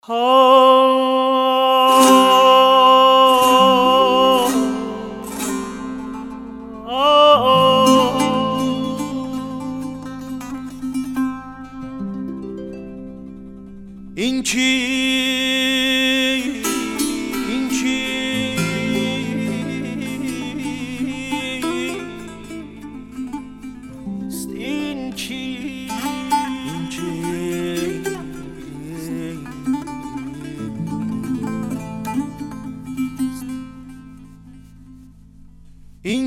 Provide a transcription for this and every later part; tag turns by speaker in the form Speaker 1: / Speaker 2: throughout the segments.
Speaker 1: این چیست این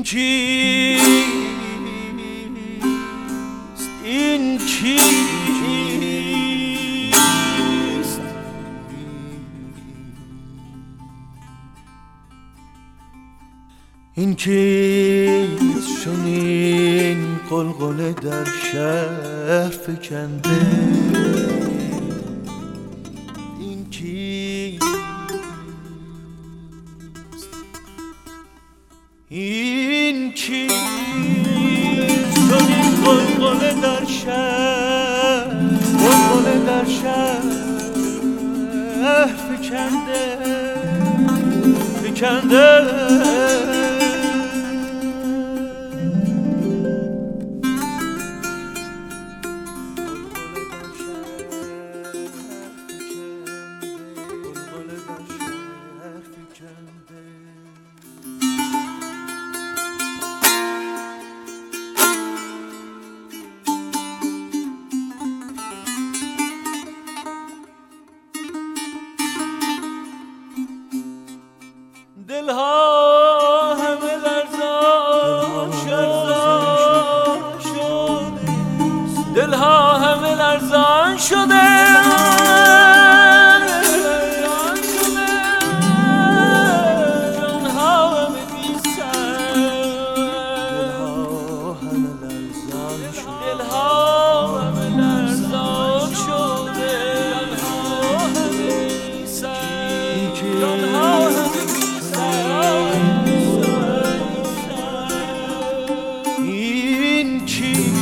Speaker 1: کیست چنین غلغله در شهر فکنده این کیست چنین غلغله در شهر فکنده دلها همه لرزان شده دلها همه لرزان شده جانها همه بی سر دلها همه لرزان شده جانها همه بی سر جانها همه این چی